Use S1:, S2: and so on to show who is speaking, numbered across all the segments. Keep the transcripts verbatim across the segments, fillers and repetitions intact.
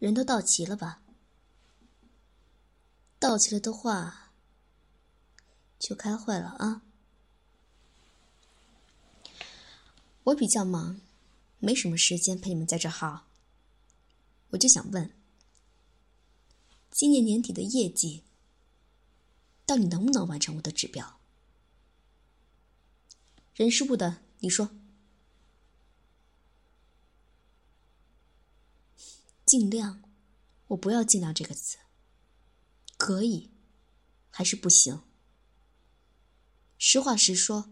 S1: 人都到齐了吧？到齐了的话，就开会了啊。我比较忙，没什么时间陪你们在这耗。我就想问，今年年底的业绩，到底能不能完成我的指标？人事部的，你说。尽量，我不要尽量这个词。可以，还是不行？实话实说。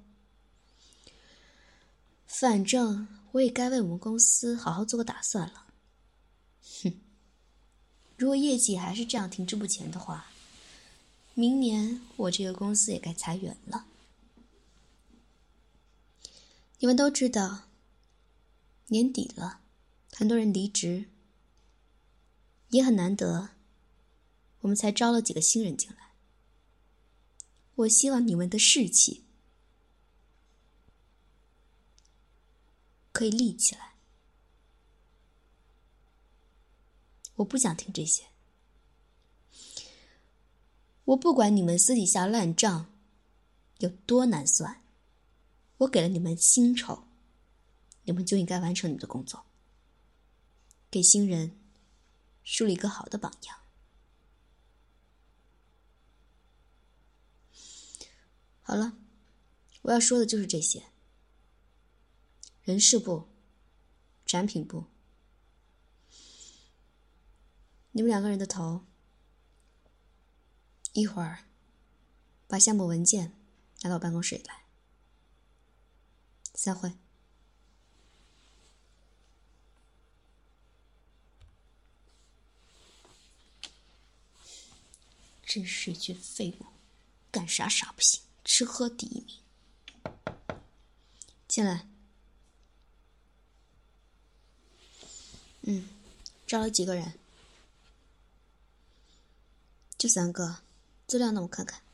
S1: 反正我也该为我们公司好好做个打算了。哼，如果业绩还是这样停滞不前的话，明年我这个公司也该裁员了。你们都知道，年底了，很多人离职，也很难得，我们才招了几个新人进来。我希望你们的士气可以立起来。我不想听这些。我不管你们私底下烂账有多难算，我给了你们薪酬，你们就应该完成你们的工作，给新人树立一个好的榜样。好了，我要说的就是这些。人事部、产品部，你们两个人的头，一会儿把项目文件拿到我办公室里来。散会。真是一群废物，干啥啥不行，吃喝第一名。进来。嗯，招了几个人？就三个，资料呢？我看看。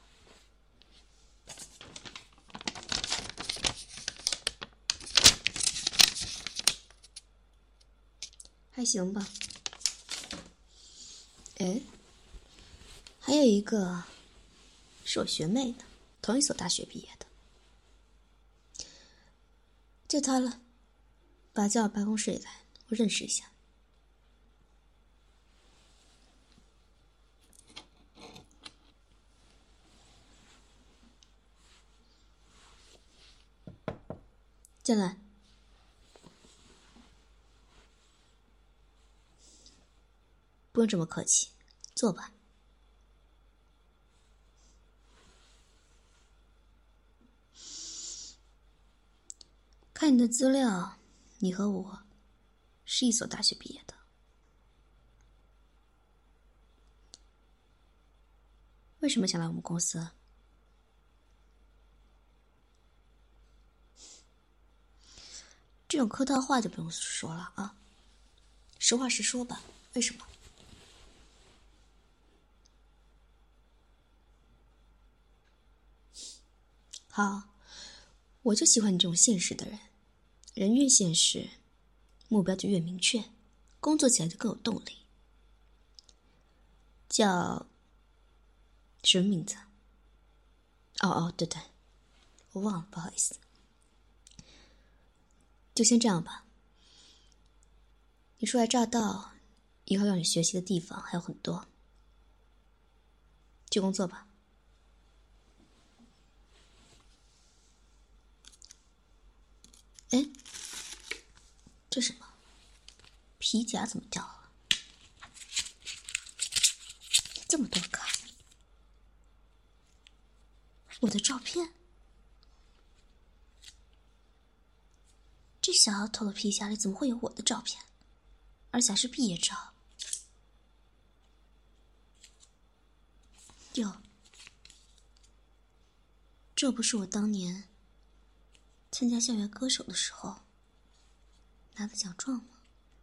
S1: 还行吧。哎，还有一个是我学妹的，同一所大学毕业的。就她了，把她叫到办公室里来，我认识一下。进来。不用这么客气，坐吧。看你的资料，你和我是一所大学毕业的。为什么想来我们公司？这种客套话就不用说了啊，实话实说吧。为什么？好，我就喜欢你这种现实的人。人越现实，目标就越明确，工作起来就更有动力。叫什么名字？哦哦，对对，我忘了，不好意思。就先这样吧。你初来乍到，以后要你学习的地方还有很多。去工作吧。哎，这什么？皮夹怎么掉了？这么多卡，我的照片。这小丫头的皮夹里怎么会有我的照片？而且还是毕业照。哟，这不是我当年参加校园歌手的时候拿的奖状吗？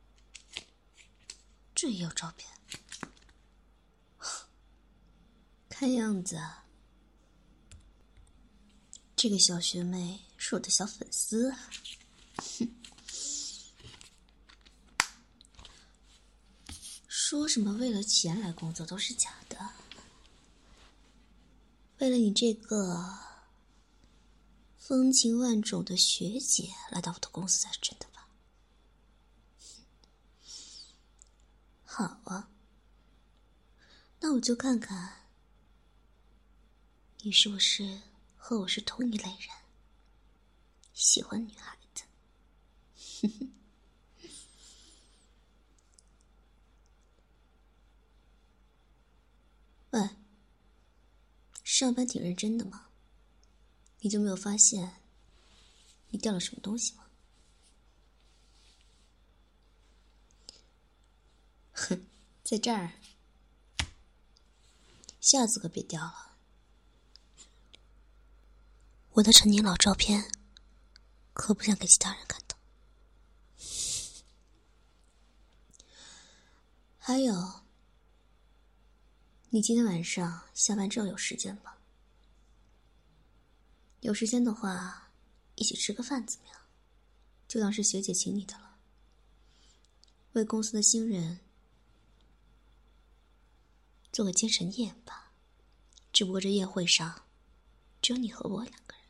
S1: 这也有照片。看样子啊，这个小学妹是我的小粉丝啊。哼， 说什么为了钱来工作都是假的，为了你这个风情万种的学姐来到我的公司才是真的吧？好啊，那我就看看你是不是和我是同一类人，喜欢女孩子。喂，上班挺认真的吗？你就没有发现你掉了什么东西吗？哼，在这儿，下次可别掉了。我的陈年老照片，可不想给其他人看到。还有，你今天晚上下班之后有时间吗？有时间的话，一起吃个饭怎么样？就当是学姐请你的了。为公司的新人做个精神宴吧。只不过这宴会上，只有你和我两个人。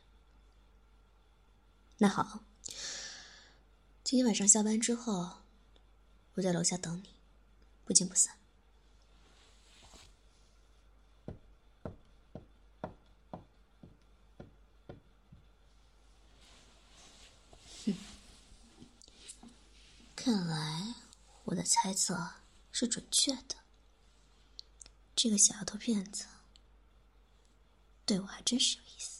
S1: 那好，今天晚上下班之后，我在楼下等你，不见不散。哼，看来我的猜测是准确的。这个小丫头片子对我还真是有意思。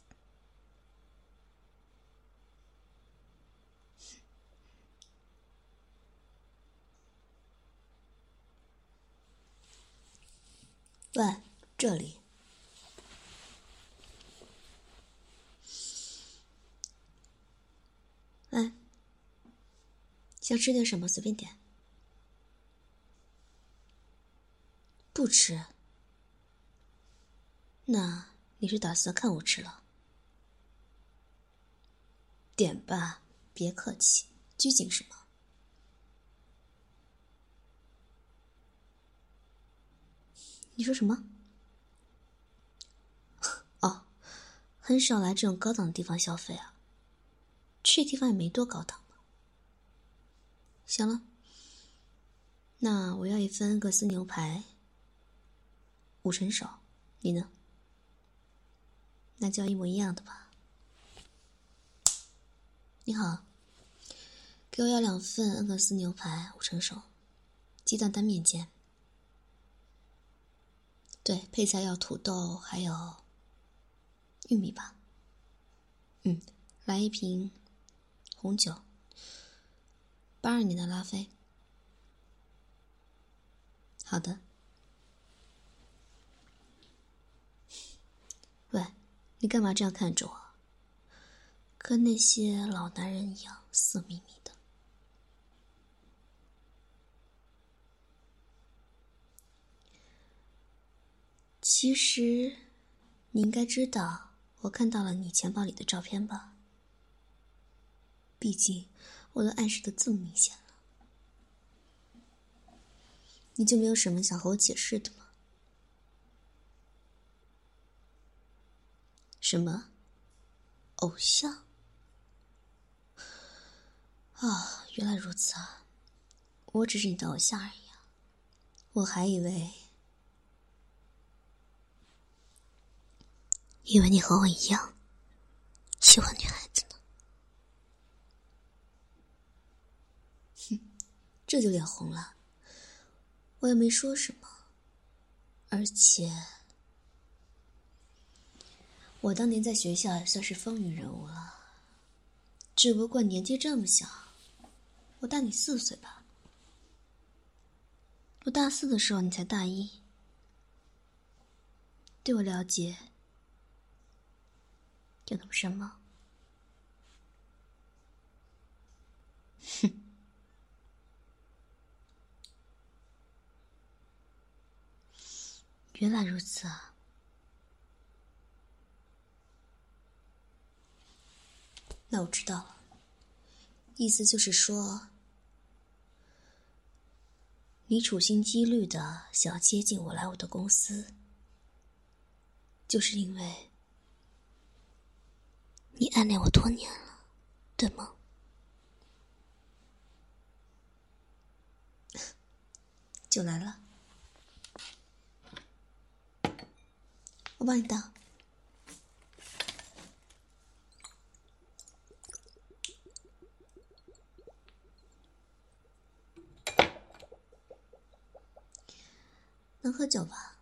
S1: 喂，这里。哎，想吃点什么随便点。不吃？那你是打算看我吃了？点吧，别客气，拘谨什么？你说什么？哦，很少来这种高档的地方消费啊。这地方也没多高档吧。行了，那我要一份恩格斯牛排，五成熟，你呢？那就要一模一样的吧。你好，给我要两份恩格斯牛排，五成熟，鸡蛋单面煎。对，配菜要土豆，还有玉米吧。嗯，来一瓶红酒，八二年的拉菲。好的。喂，你干嘛这样看着我？跟那些老男人一样色眯眯的。其实，你应该知道，我看到了你钱包里的照片吧？毕竟，我都暗示的这么明显了。你就没有什么想和我解释的吗？什么？偶像？啊，原来如此啊！我只是你的偶像而已啊！我还以为，以为你和我一样喜欢女孩子呢。哼，这就脸红了。我也没说什么，而且我当年在学校也算是风云人物了，只不过年纪这么小，我大你四岁吧。我大四的时候你才大一，对我了解有那么深吗？哼，原来如此啊。那我知道了，意思就是说， 你处心积虑的想要接近我来我的公司，就是因为你暗恋我多年了，对吗？酒来了，我帮你倒。能喝酒吧？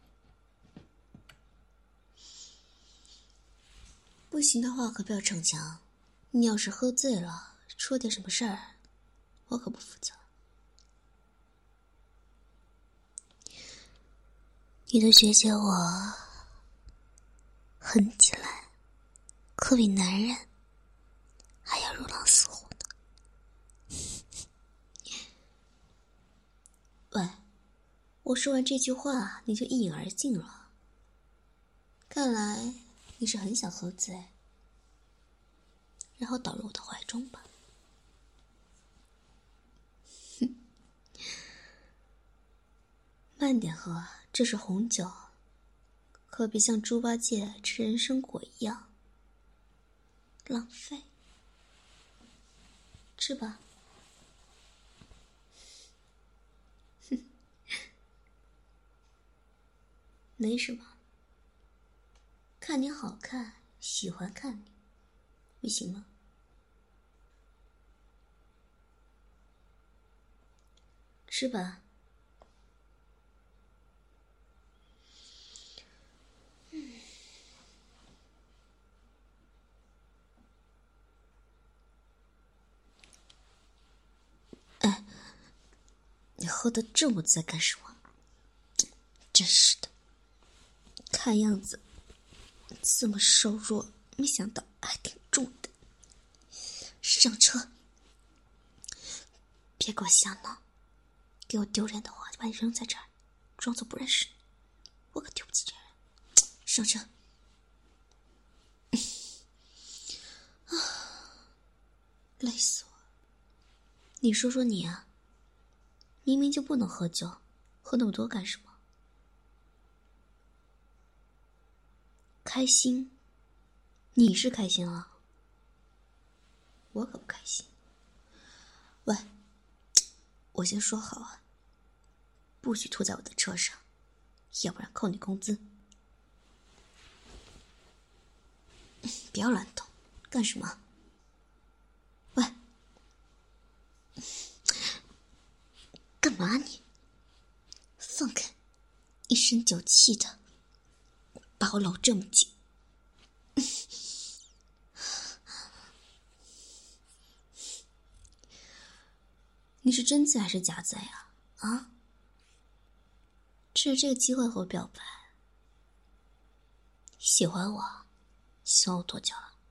S1: 不行的话可不要逞强，你要是喝醉了出了点什么事儿，我可不负责。你的姐姐我狠起来可比男人还要如狼似虎呢。喂，我说完这句话你就一饮而尽了，看来你是很想喝醉，然后倒入我的怀中吧。哼，慢点喝，这是红酒，可别像猪八戒吃人参果一样浪费。吃吧。哼，没什么，看你好看，喜欢看你，不行吗？吃吧。嗯。哎，你喝得这么醉干什么？真是的，看样子这么瘦弱，没想到还挺重的。上车，别给我瞎闹，给我丢脸的话就把你扔在这儿，装作不认识你，我可丢不起这人。上车。啊，累死我！你说说你啊，明明就不能喝酒，喝那么多干什么？开心？你是开心了，我可不开心。喂，我先说好啊，不许吐在我的车上，要不然扣你工资。不要乱动，干什么？喂，干嘛你？放开！一身酒气的，把我搂这么紧。你是真醉还是假醉啊？啊？趁着这个机会和我表白，喜欢我，希望我多久啊？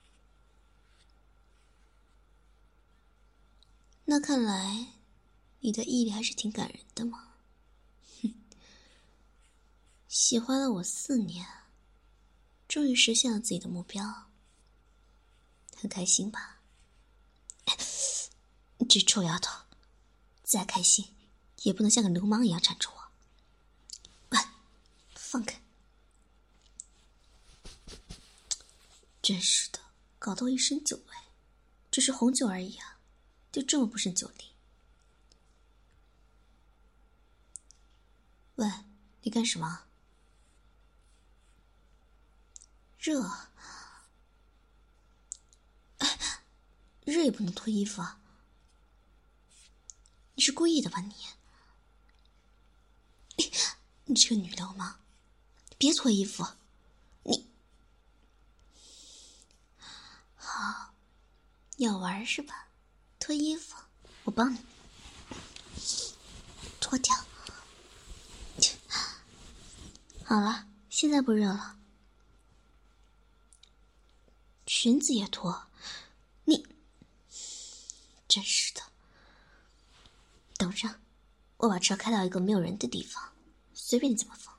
S1: 那看来你的毅力还是挺感人的嘛。哼，喜欢了我四年，终于实现了自己的目标，很开心吧？这臭丫头，再开心也不能像个流氓一样缠着我。喂，放开！真是的，搞得我一身酒味，只是红酒而已啊，就这么不胜酒力？喂，你干什么？热？哎，热也不能脱衣服啊！你是故意的吧你？你这个女流氓，别脱衣服！你好，要玩是吧？脱衣服，我帮你脱掉。好了，现在不热了。裙子也脱，你真是的。等着，我把车开到一个没有人的地方，随便你怎么放。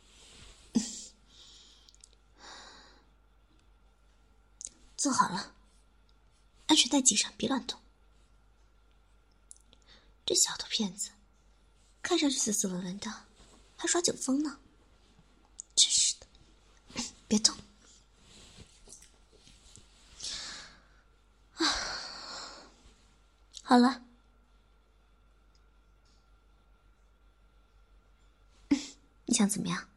S1: 坐好了，安全带系上，别乱动。这小头片子， 看上去斯斯文文的，还耍酒疯呢。真是的，别动。啊，好了，你想怎么样？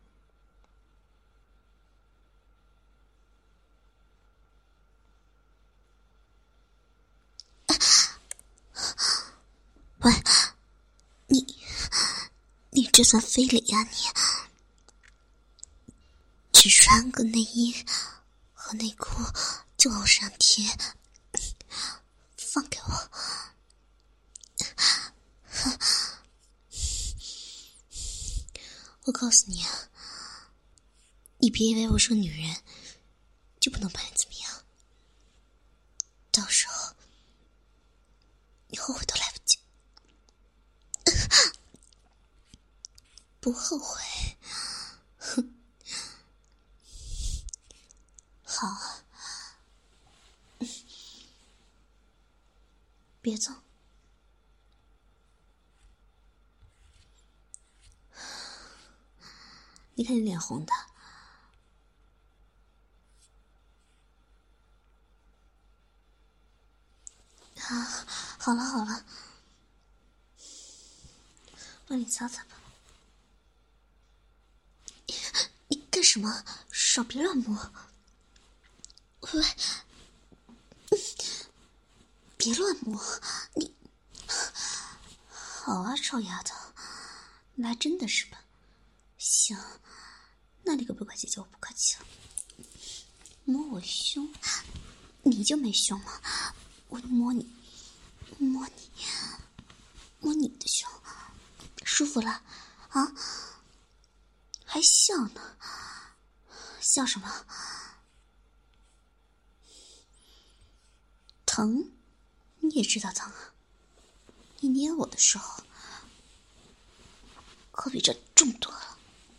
S1: 喂，你，你这算非礼呀、啊、你！只穿个内衣和内裤就往我身上贴，放给我！我告诉你啊，你别以为我是个女人就不能把你怎么样，到时候你后悔都来不及。不后悔，哼。好，别动。你看你脸红的。啊，好了好了，帮你擦擦吧。你干什么？手别乱摸。喂，别乱摸你。好啊，臭丫头，你来真的是吧？行，那你可不客气就不客气了。摸我胸，你就没胸吗？我摸你，摸你，摸你的胸，舒服了啊？还笑呢？笑什么？疼？你也知道疼啊？你捏我的时候，可比这重多了。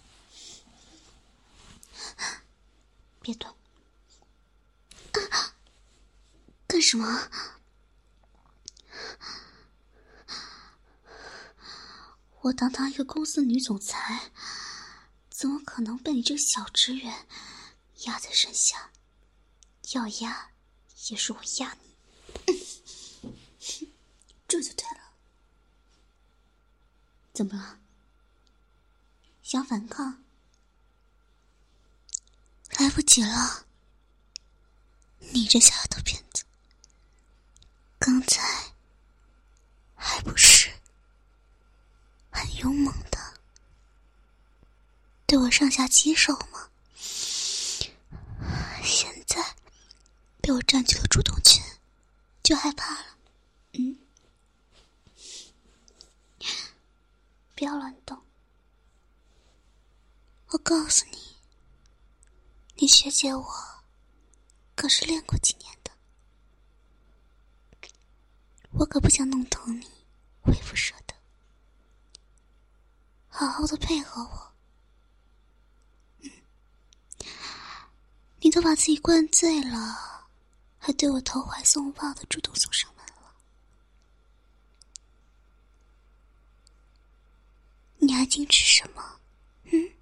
S1: 别动！啊，干什么？我堂堂一个公司女总裁，怎么可能被你这个小职员压在身下？要压也是我压你，这就对了。怎么了？想反抗？来不及了，你这小丫头片子，刚才还不是很勇猛的对我上下其手吗？现在被我占据了主动权，就害怕了。嗯，不要乱动。我告诉你，你学姐我可是练过几年的，我可不想弄疼你，我也不舍得。好好的配合我。嗯，你都把自己灌醉了，还对我投怀送抱的主动送上门了，你还矜持什么？嗯？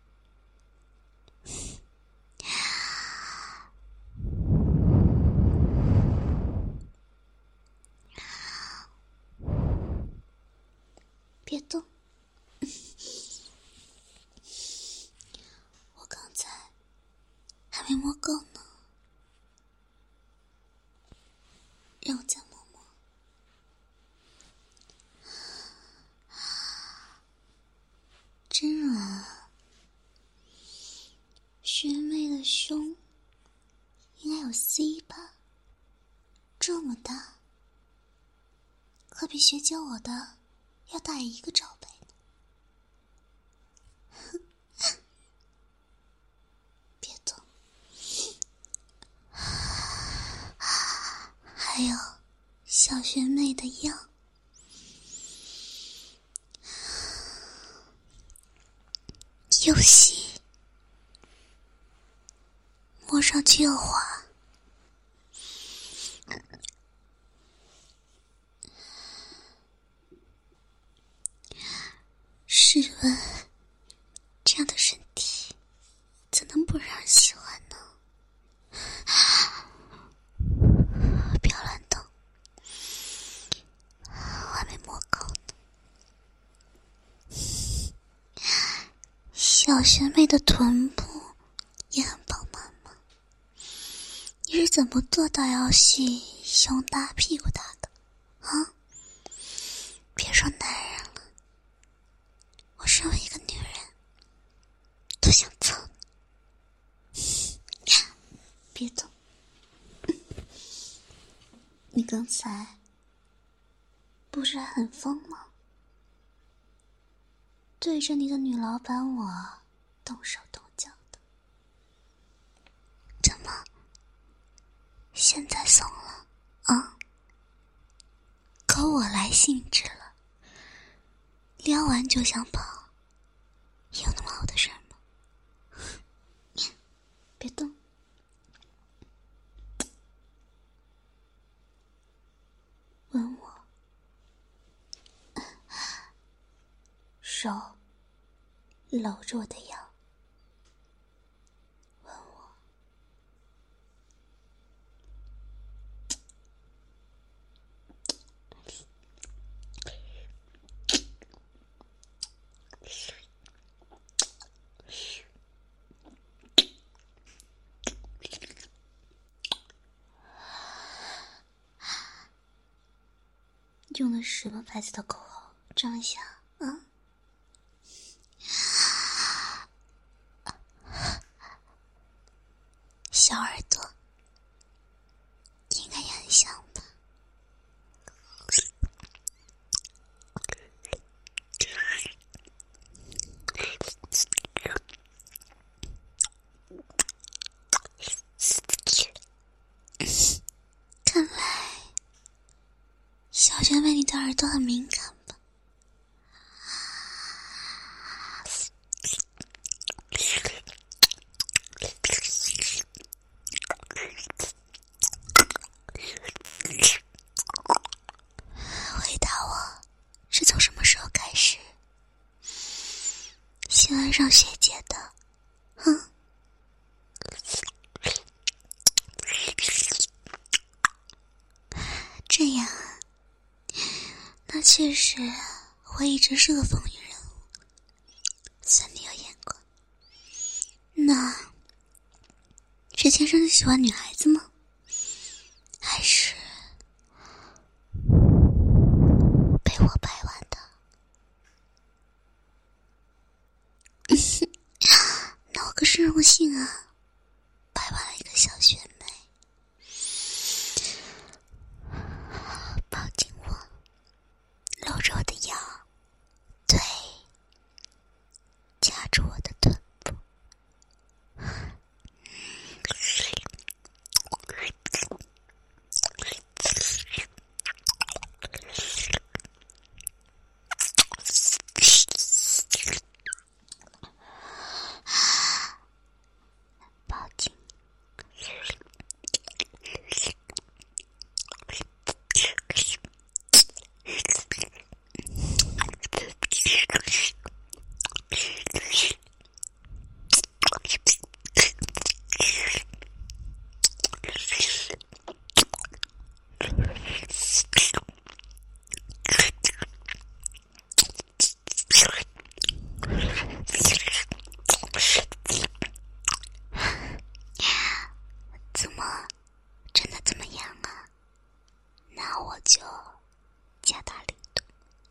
S1: 别动。我刚才还没摸够呢，让我再摸摸。真软啊！学妹的胸应该有 C 吧？这么大，可比学姐我的要大一个罩杯呢。别动。还有小学妹的样，又细，摸上去又滑。
S2: 试问这样的身体怎能不让人喜欢呢？不要乱动，我还没摸够呢。小学妹的臀部也很饱满吗？你是怎么做到要细胸大屁股大的啊？别说男人了，我身为一个女人都想操你。别动，你刚才不是还很疯吗？对着你的女老板我动手动脚的，怎么现在怂了啊？可我来兴致了，撩完就想跑，有那么好的事儿吗？别动，吻我，手搂着我的腰，吻我。用了什么牌子的口红？张一下啊！小耳朵应该也很香吧？看来小学妹你的耳朵很敏感吧？回答我，是从什么时候开始喜欢上学姐的？哼！这样啊，那确实我一直是个风云人物，算你有眼光。那是天生就喜欢女孩子吗？还是被我掰弯的？那我可是荣幸啊，掰弯了一个小学妹。抱紧我，搂着我的腰，对，夹住我的臀部。抱紧，怎么，真的这么痒啊？那我就加大力度。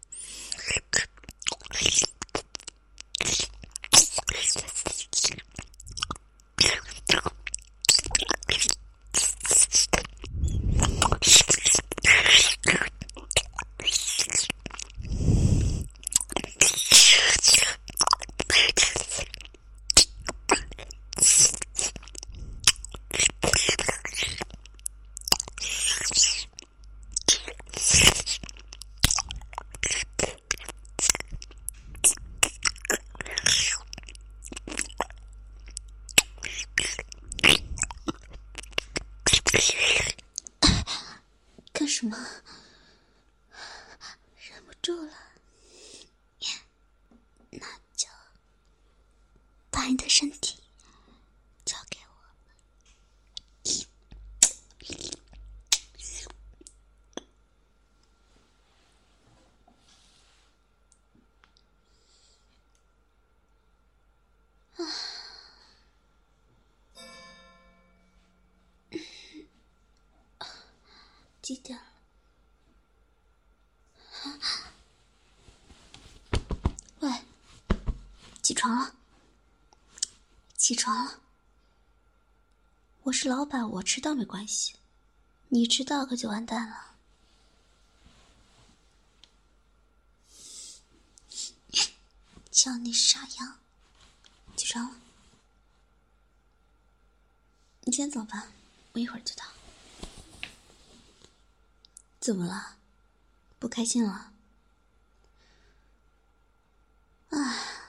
S2: 干什么？忍不住了。那几点了？喂，起床了，起床了。我是老板，我迟到没关系，你迟到可就完蛋了。叫你傻样，起床了。你先走吧，我一会儿就到。怎么了？不开心了？啊，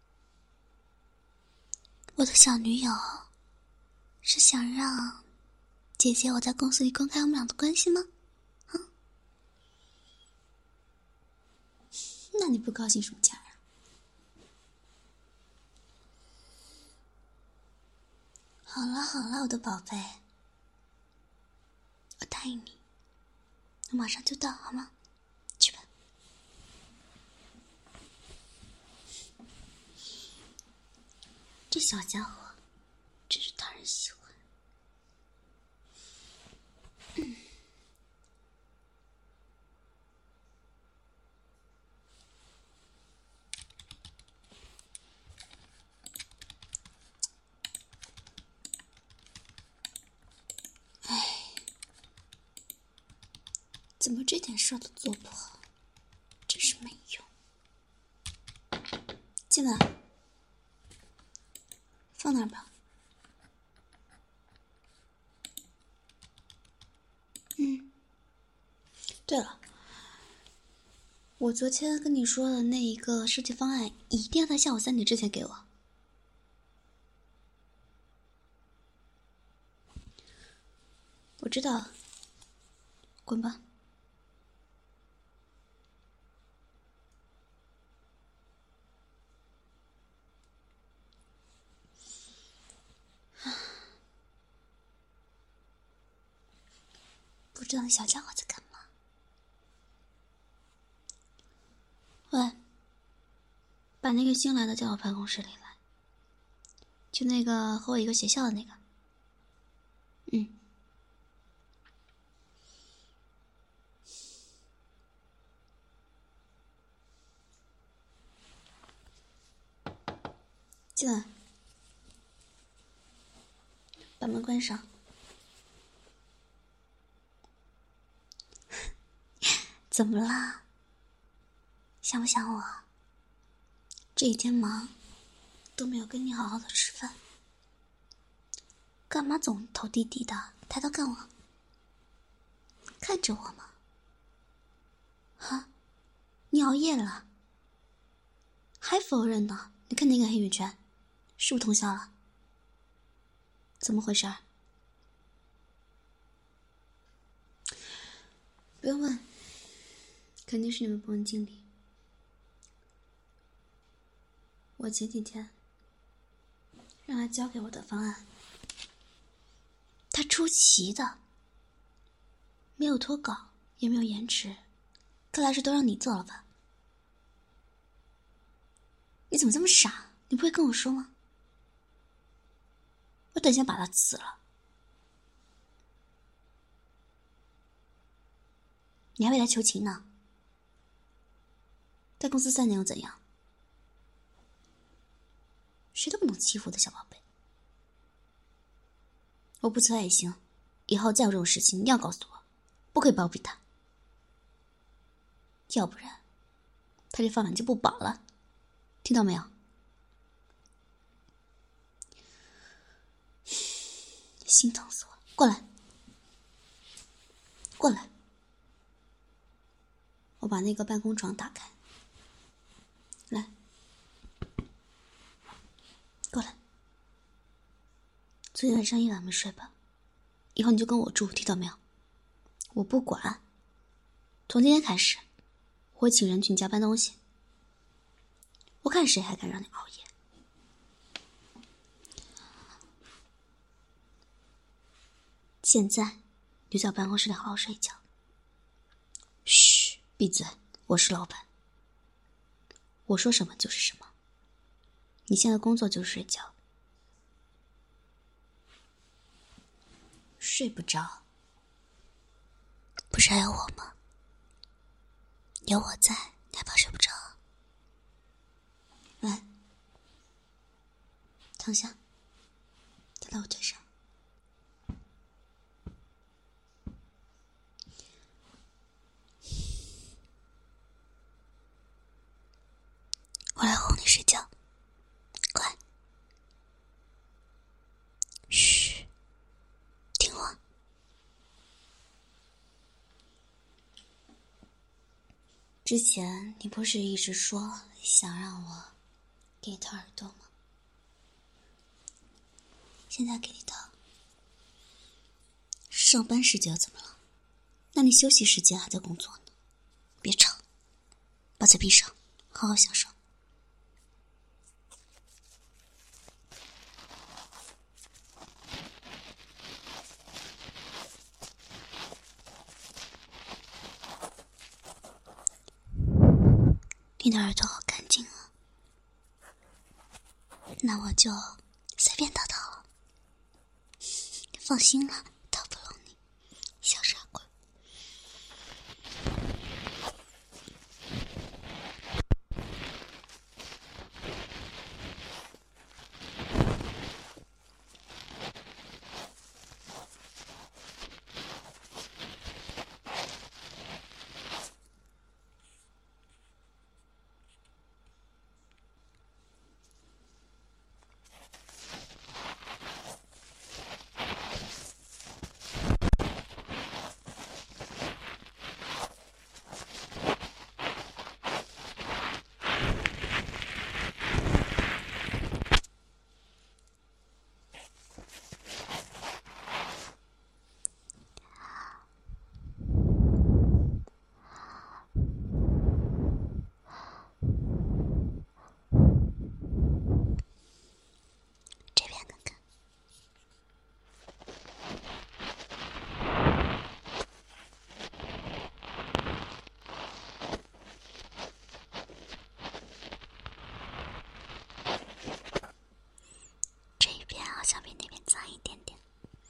S2: 我的小女友是想让姐姐我在公司里公开我们俩的关系吗？啊？
S1: 那你不高兴什么劲儿啊？
S2: 好了好了，我的宝贝，我答应你，我马上就到，好吗？去吧。这小家伙真是讨人喜欢。嗯。哎，怎么这点事儿都做不好，真是没用。进来，放那儿吧。嗯。对了，我昨天跟你说的那一个设计方案，一定要在下午三点之前给我。我知道，滚吧。不知道那小家伙在干嘛。喂，把那个新来的叫我办公室里来，就那个和我一个学校的那个。嗯。进来，把门关上。怎么啦？想不想我？这一天忙，都没有跟你好好的吃饭，干嘛总头低低的，抬头看我？看着我吗？哈，你熬夜了？还否认呢？你看那个黑眼圈，是不是通宵了？怎么回事？不用问，肯定是你们部门经理。我前几天让他交给我的方案，他出奇的没有脱稿，也没有延迟，看来是都让你做了吧？你怎么这么傻？你不会跟我说吗？我等下把他辞了。你还为他求情呢？在公司三年又怎样？谁都不能欺负我的小宝贝。我不辞他也行，以后再有这种事情你要告诉我，不可以包庇他，要不然他这饭碗就不保了，听到没有？心疼死我！过来，过来，我把那个办公床打开，来，过来。昨天晚上一晚没睡吧？以后你就跟我住，听到没有？我不管。从今天开始，我会请人去你家搬东西。我看谁还敢让你熬夜。现在你就在办公室里好好睡觉。嘘，闭嘴！我是老板，我说什么就是什么。你现在工作就是睡觉。睡不着， 不是还有我吗？有我在，你还怕睡不着？
S1: 来，躺下，躺到我腿上。
S2: 我来哄你睡觉，乖。嘘，听我。
S1: 之前你不是一直说想让我给你掏耳朵吗？现在给你掏。上班时间又怎么了？那你休息时间还在工作呢。别吵，把嘴闭上，好好享受。
S2: 你的耳朵好干净啊，那我就随便掏掏了。放心了，掏不拢你，小傻瓜。这边看看。这边好像比那边脏一点点。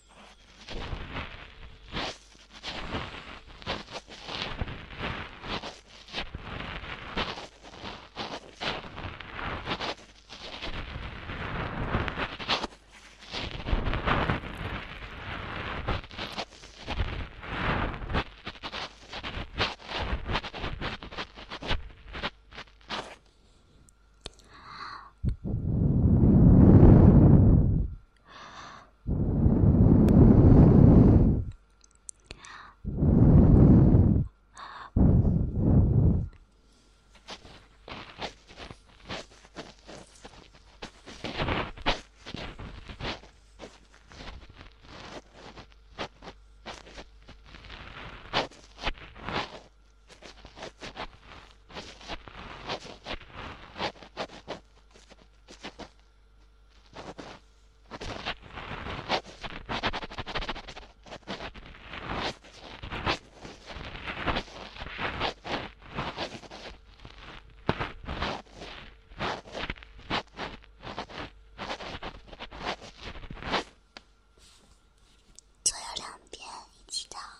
S2: 左右两边一起掏。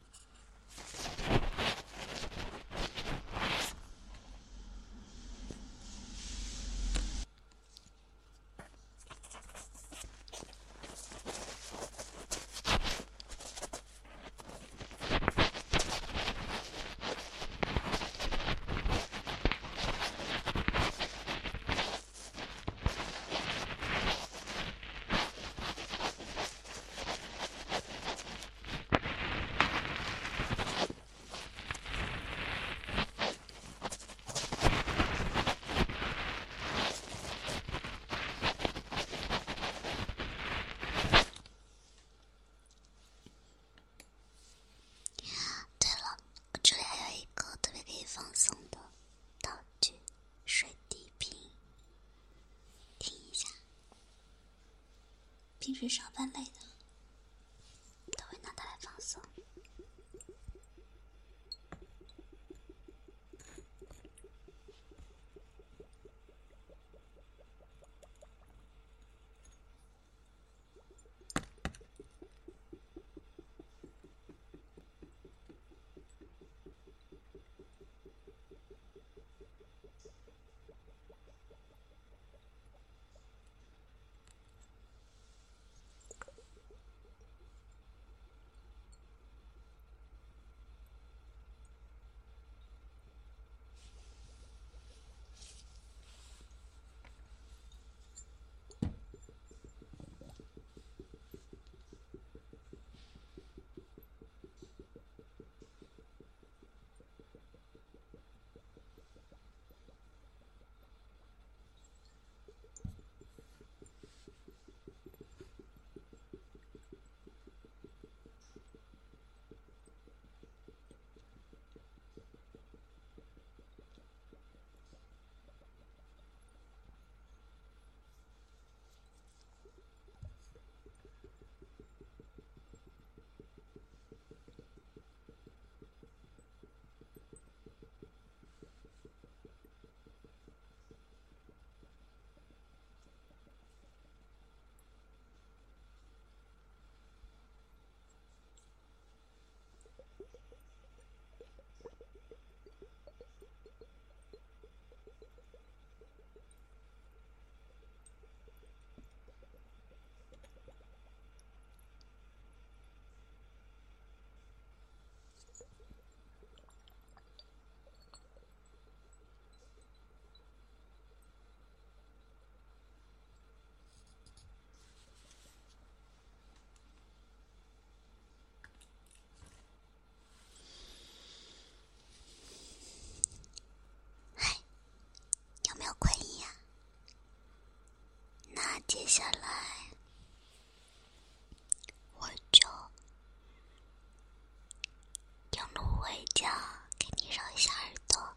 S2: 对了，我这里还有一个特别可以放松的道具——水滴瓶，听一下。平时上班累的，都会拿它来放松。 下来我就用芦苇胶给你揉一下耳朵。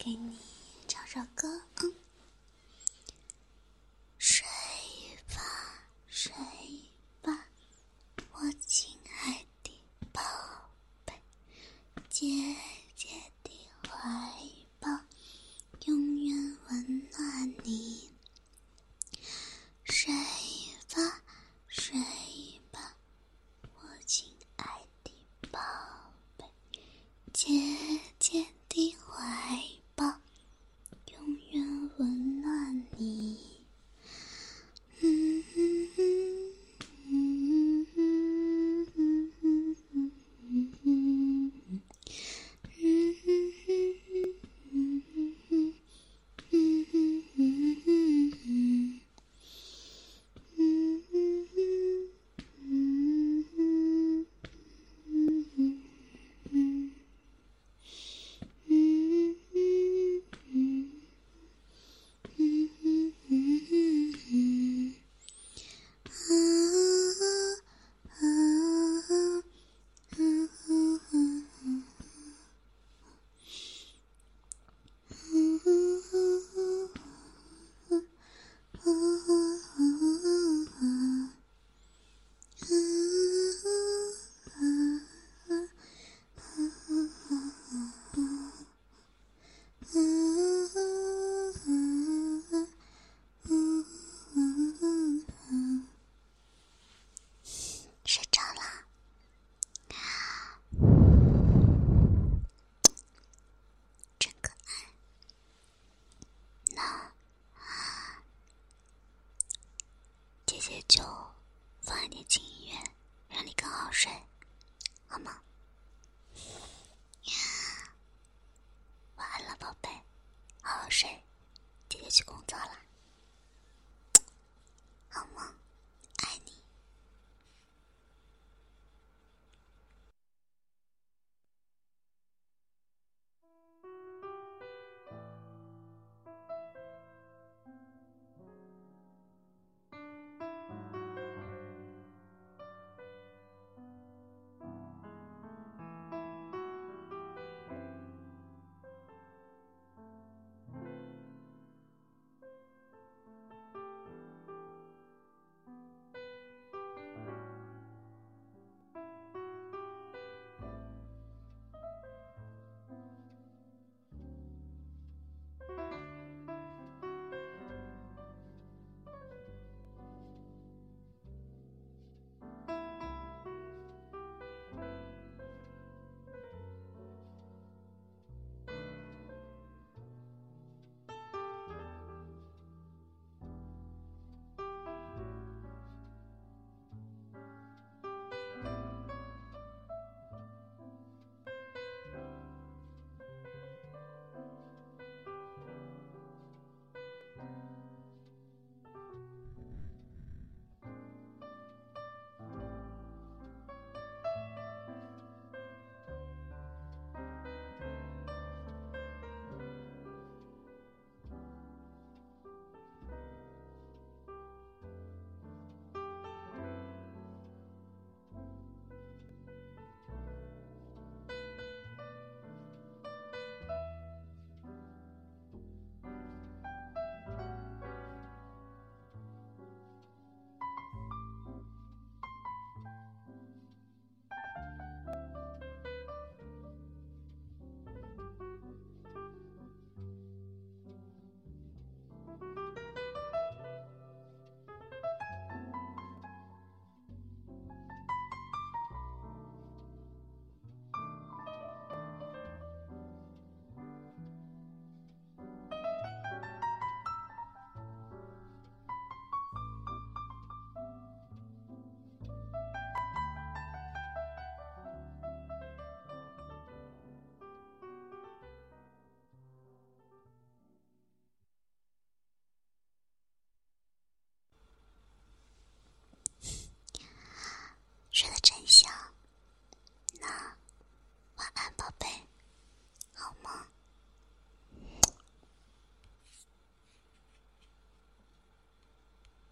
S2: 给你唱首歌，嗯，睡吧，睡吧，我亲爱的宝贝，姐姐的怀抱永远温暖你。睡吧，睡吧，我亲爱的宝贝，姐姐的怀抱永远温暖你。嗯嗯嗯嗯嗯嗯嗯嗯嗯嗯嗯睡着了，真可爱。那姐姐就放一点轻音乐，让你更好睡，好吗？晚安了，宝贝，好好睡，姐姐去工作了，好吗？